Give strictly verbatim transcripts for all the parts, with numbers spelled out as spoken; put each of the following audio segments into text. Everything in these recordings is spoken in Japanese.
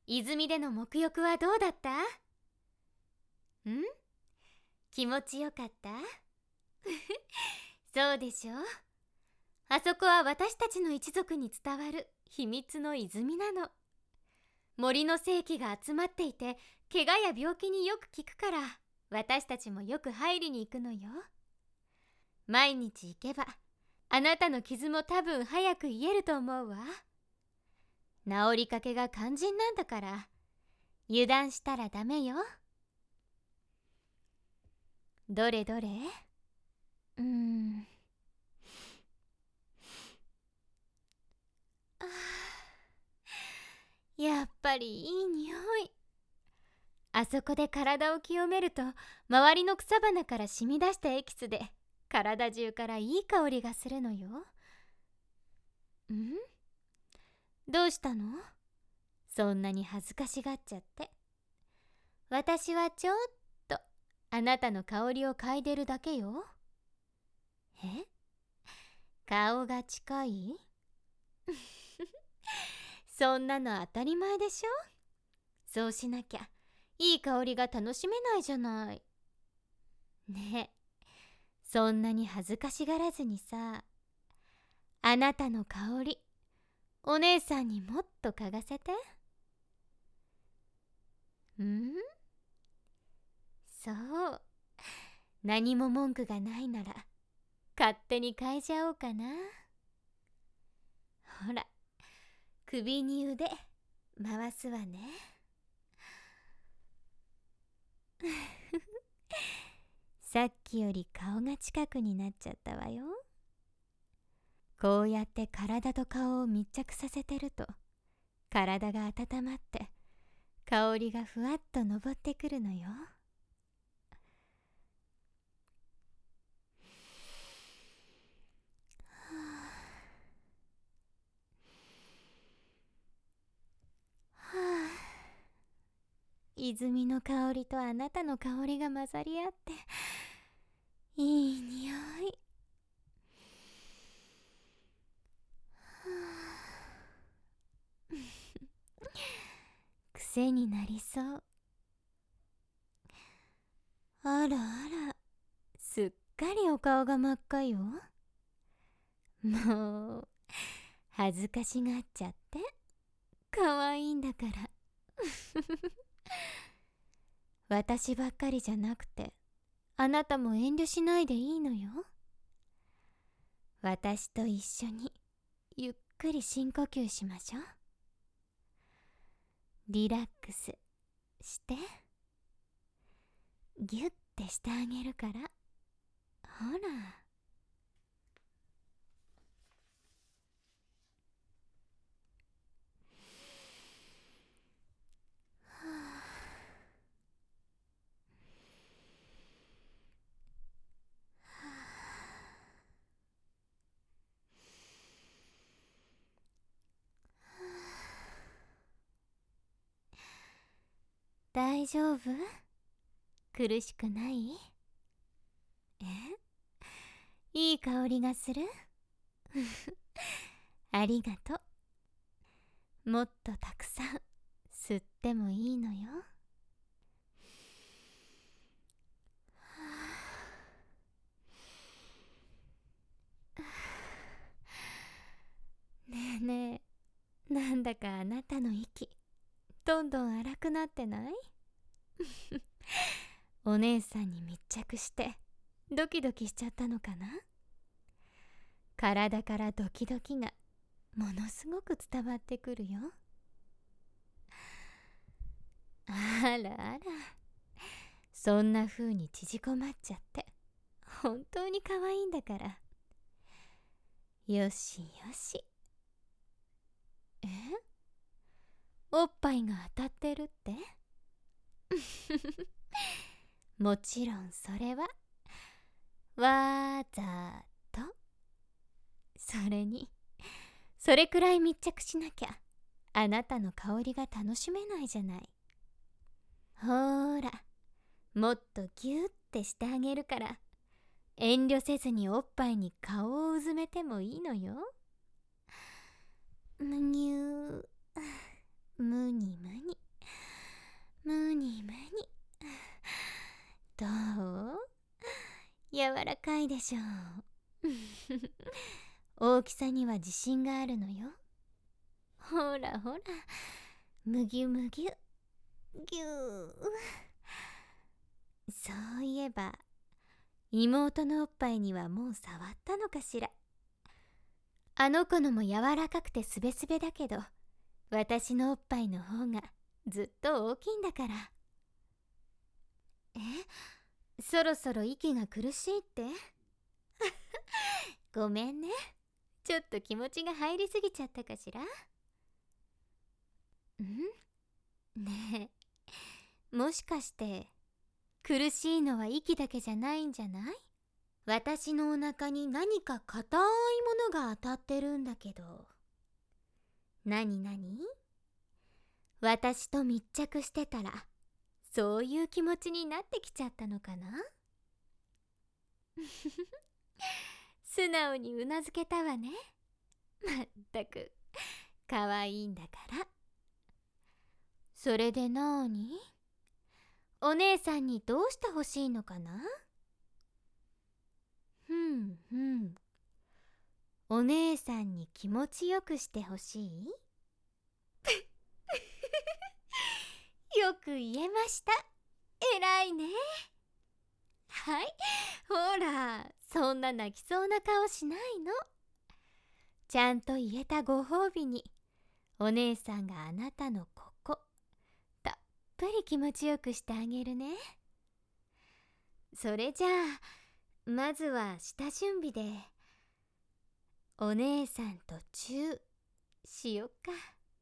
泉での沐浴はどうだった？ん？気持ちよかった？そうでしょう。あそこは私たちの一族に伝わる秘密の泉なの。森の精気が集まっていて、怪我や病気によく効くから、私たちもよく入りに行くのよ。毎日行けば、あなたの傷も多分早く癒えると思うわ。治りかけが肝心なんだから、油断したらダメよ。どれどれ？うーん。あー、やっぱりいい匂い。あそこで体を清めると、周りの草花から染み出したエキスで体中からいい香りがするのよ。ん？どうしたの？そんなに恥ずかしがっちゃって。私はちょっとあなたの香りを嗅いでるだけよ。え？顔が近い？そんなの当たり前でしょ。そうしなきゃいい香りが楽しめないじゃない。ねえ、そんなに恥ずかしがらずにさ、あなたの香りお姉さんにもっと嗅がせて。ん？そう、何も文句がないなら勝手に嗅いじゃおうかな。ほら、首に腕回すわね。さっきより顔が近くになっちゃったわよ。こうやって体と顔を密着させてると、体が温まって香りがふわっと昇ってくるのよ。はあ、泉の香りとあなたの香りが混ざり合って、いい匂い。癖になりそう。あらあら、すっかりお顔が真っ赤よ。もう恥ずかしがっちゃって。可愛いんだから。私ばっかりじゃなくて、あなたも遠慮しないでいいのよ。私と一緒にゆっくり深呼吸しましょう。リラックスしてギュッてしてあげるから。ほら。大丈夫？苦しくない？え？いい香りがする？ありがとう。もっとたくさん吸ってもいいのよ。ねえねえ、なんだかあなたの息どんどん荒くなってない？お姉さんに密着してドキドキしちゃったのかな。体からドキドキがものすごく伝わってくるよ。あらあら、そんな風に縮こまっちゃって本当に可愛いんだから。よしよし。え？おっぱいが当たってるって？もちろんそれはわざと。それにそれくらい密着しなきゃあなたの香りが楽しめないじゃない。ほーら、もっとギュッてしてあげるから、遠慮せずにおっぱいに顔をうずめてもいいのよ。むにゅー、むにむに。 ないでしょう。大きさには自信があるのよ。ほらほら、むぎゅむぎゅ、ぎゅー。そういえば妹のおっぱいにはもう触ったのかしら。あの子のも柔らかくてすべすべだけど、私のおっぱいの方がずっと大きいんだから。え、そろそろ息が苦しいってごめんね、ちょっと気持ちが入りすぎちゃったかしら。んねえ、もしかして苦しいのは息だけじゃないんじゃない？私のお腹に何か硬いものが当たってるんだけど。なになに？私と密着してたらそういう気持ちになってきちゃったのかな？素直にうなずけたわね。まったくかわいいんだから。それでなーに？お姉さんにどうしてほしいのかな？ふんふん。お姉さんに気持ちよくしてほしい？よく言えました。えらいね。はい、ほら、そんな泣きそうな顔しないの。ちゃんと言えたご褒美に、お姉さんがあなたのここ、たっぷり気持ちよくしてあげるね。それじゃあ、まずは下準備で、お姉さんとチューしよっか。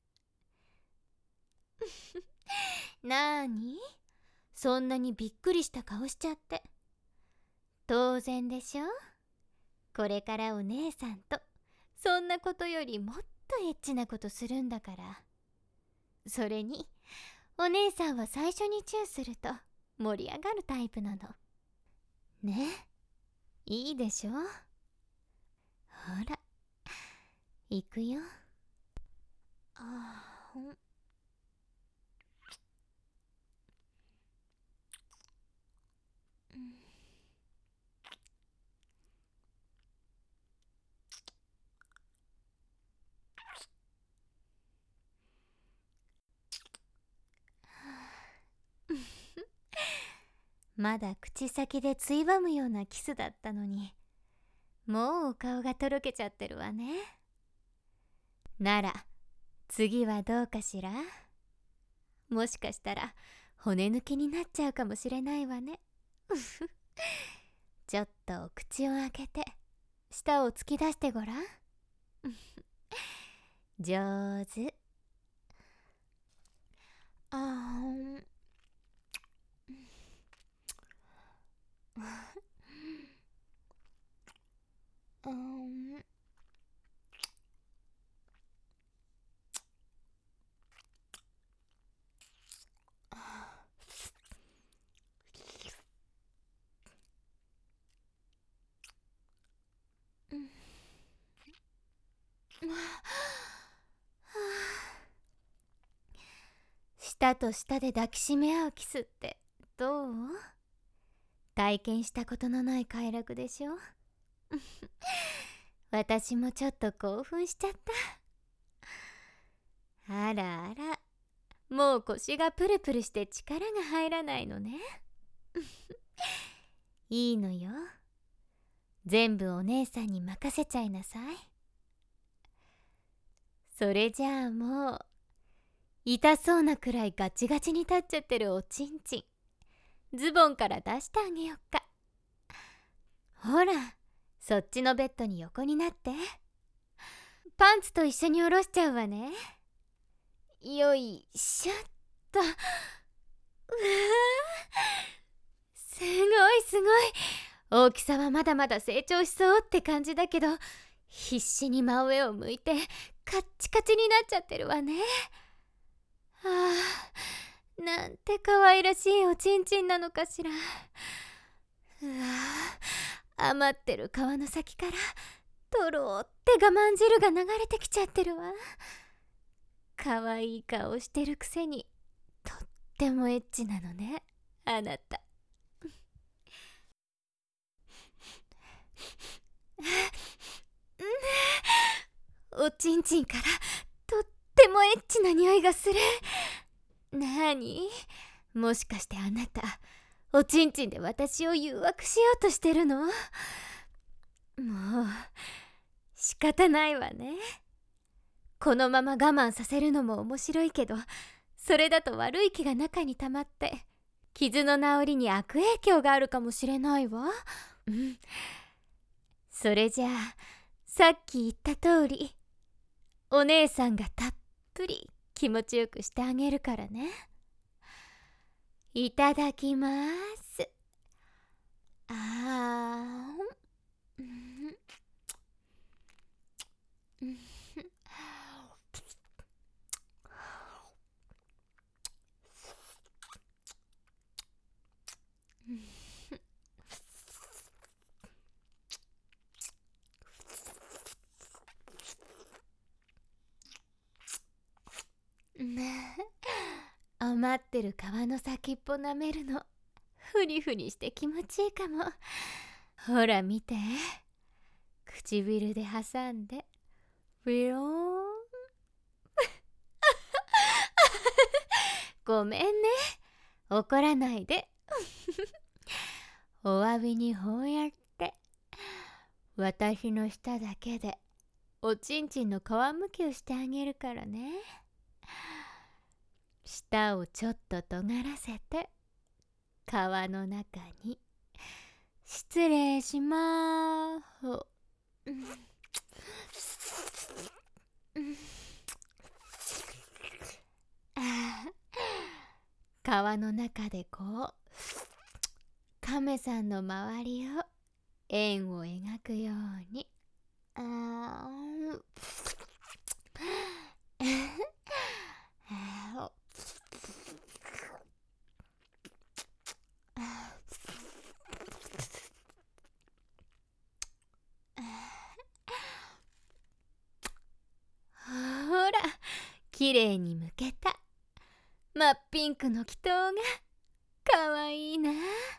なーに？そんなにびっくりした顔しちゃって。当然でしょ？これからお姉さんとそんなことよりもっとエッチなことするんだから。それにお姉さんは最初にチューすると盛り上がるタイプなのね。いいでしょ？ほら、行くよ。あーん。まだ口先でついばむようなキスだったのに、もうお顔がとろけちゃってるわね。なら次はどうかしら？もしかしたら骨抜きになっちゃうかもしれないわね。ちょっとお口を開けて舌を突き出してごらん。上手。あーん。あーん。舌と舌で抱きしめ合うキスってどう？体験したことのない快楽でしょ？私もちょっと興奮しちゃった。あらあら、もう腰がプルプルして力が入らないのね。いいのよ。全部お姉さんに任せちゃいなさい。それじゃあもう痛そうなくらいガチガチに立っちゃってるおちんちん、ズボンから出してあげよっか。ほら、そっちのベッドに横になって。パンツと一緒に下ろしちゃうわね。よいしょっと。うわー、すごいすごい。大きさはまだまだ成長しそうって感じだけど、必死に真上を向いてカッチカチになっちゃってるわね。ああ、なんて可愛らしいおちんちんなのかしら。うわー、余ってる皮の先からとろーって我慢汁が流れてきちゃってるわ。可愛い顔してるくせにとってもエッチなのね、あなた。 おちんちんからとってもエッチな匂いがする。なーに、もしかしてあなたおちんちんで私を誘惑しようとしてるの？もう仕方ないわね。このまま我慢させるのも面白いけど、それだと悪い気が中に溜まって傷の治りに悪影響があるかもしれないわ。うん。それじゃあさっき言った通り、お姉さんがたっぷり気持ちよくしてあげるからね。いただきます。あーん。うん余ってる皮の先っぽ舐めるのフリフリして気持ちいいかも。ほら見て、唇で挟んでビローン。ごめんね、怒らないで。お詫びにこうやって私の舌だけでおちんちんの皮むきをしてあげるからね。舌をちょっと尖らせて皮の中に。失礼しまーす。皮の中でこう亀さんの周りを円を描くように。あーほら、きれいにむけた。真っピンクの祈祷がかわいいな。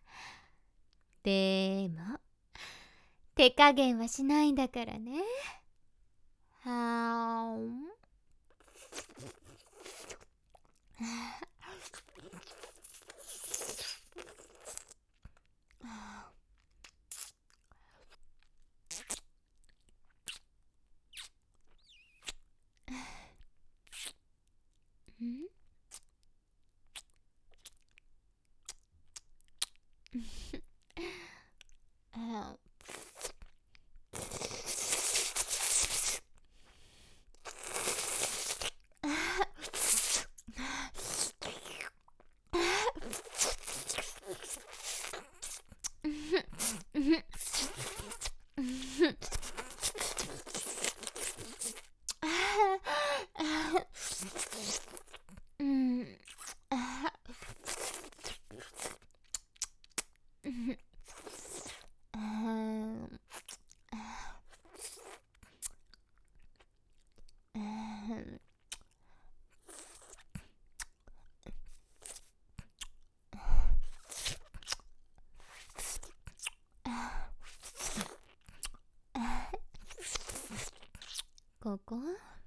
でも手加減はしないんだからね。はーん。んあうんあここ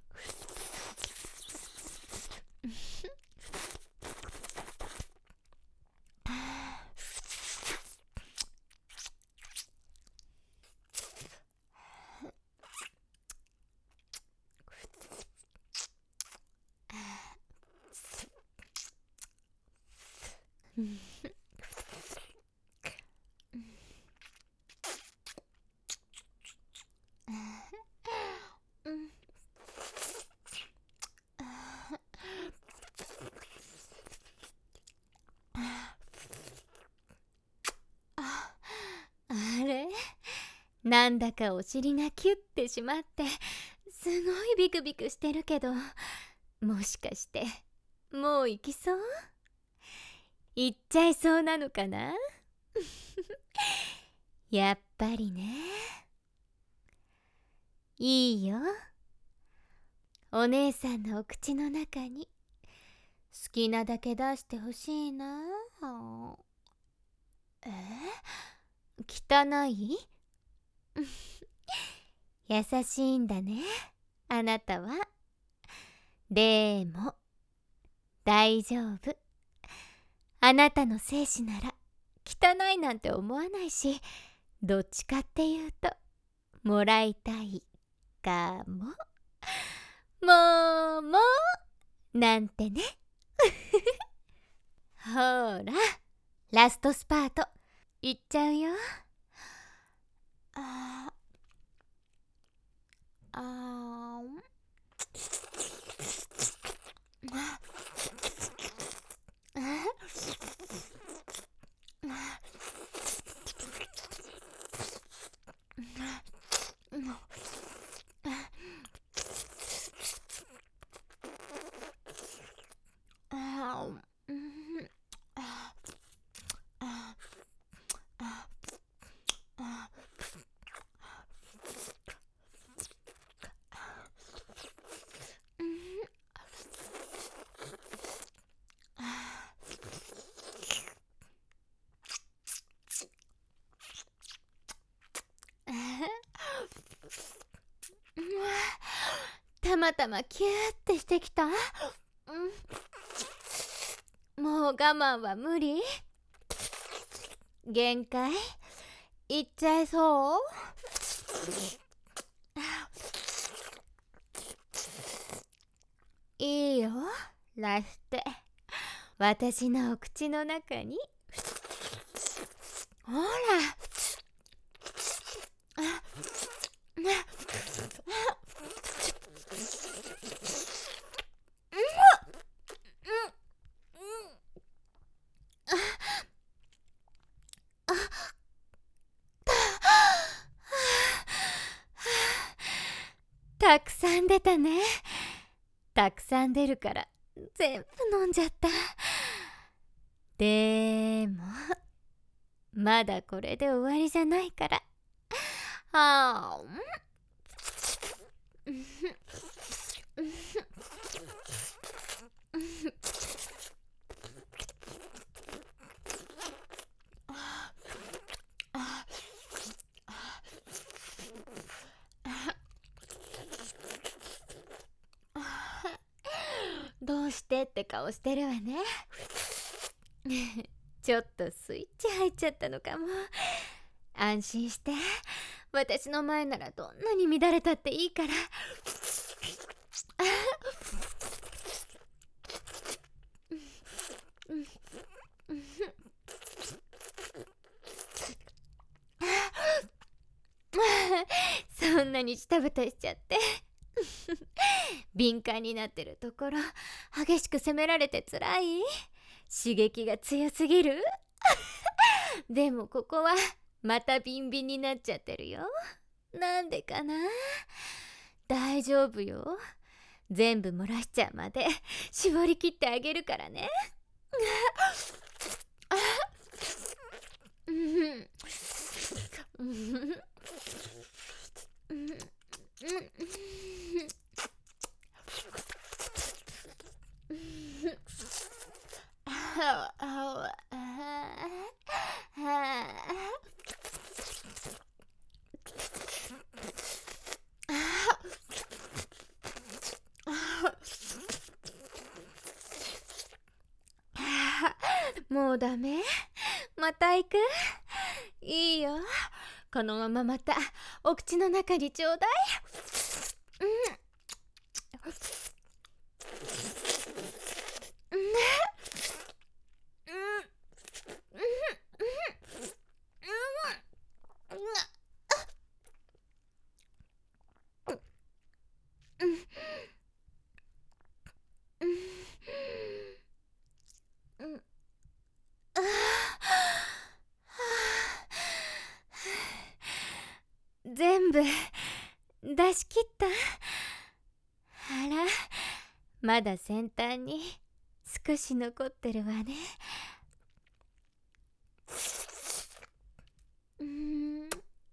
あれ、なんだかお尻がキュッてしまってすごいビクビクしてるけど、もしかしてもう行きそう？行っちゃいそうなのかな？やっぱりね。いいよ、お姉さんのお口の中に好きなだけ出してほしいな。え？汚い？ 優しいんだね、あなたは。でも大丈夫。あなたの精子なら汚いなんて思わないし、どっちかっていうともらいたいかも。もうもうなんてね。ほら、ラストスパートいっちゃうよ。ああたまたまキューってしてきた。うん、もう我慢は無理。限界いっちゃいそう。いいよ、ラフテ。私のお口の中に。ほら。たくさん出たね。たくさん出るから全部飲んじゃった。でもまだこれで終わりじゃないから。はあどうしてって顔してるわね。ちょっとスイッチ入っちゃったのかも。安心して、私の前ならどんなに乱れたっていいから。そんなに下ぶたしちゃって敏感になってるところ激しく責められてつらい。刺激が強すぎる。でもここはまたビンビンになっちゃってるよ。なんでかな。大丈夫よ。全部漏らしちゃうまで絞り切ってあげるからね。もうダメ？また行く？いいよ。このまままたお口の中にちょうだい。うん全部出し切った。あら、まだ先端に少し残ってるわね。うーん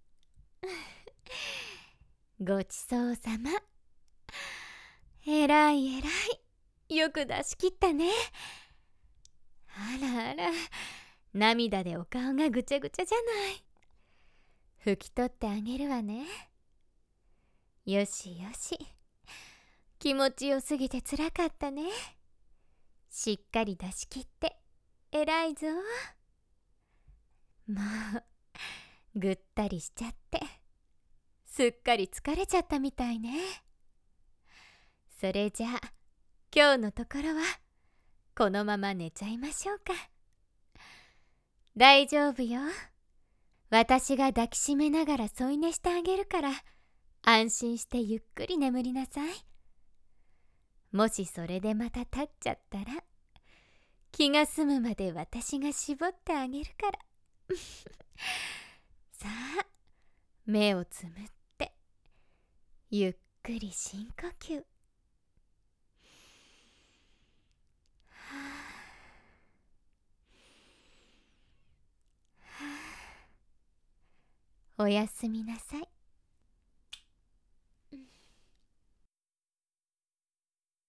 ごちそうさま。えらいえらい、よく出し切ったね。あらあら、涙でお顔がぐちゃぐちゃじゃない。 拭き取ってあげるわね。よしよし。気持ちよすぎてつらかったね。しっかり出し切って偉いぞ。もうぐったりしちゃってすっかり疲れちゃったみたいね。それじゃあ今日のところはこのまま寝ちゃいましょうか。大丈夫よ。私が抱きしめながら添い寝してあげるから安心してゆっくり眠りなさい。もしそれでまた立っちゃったら気が済むまで私が絞ってあげるからさあ目をつむってゆっくり深呼吸。おやすみなさい。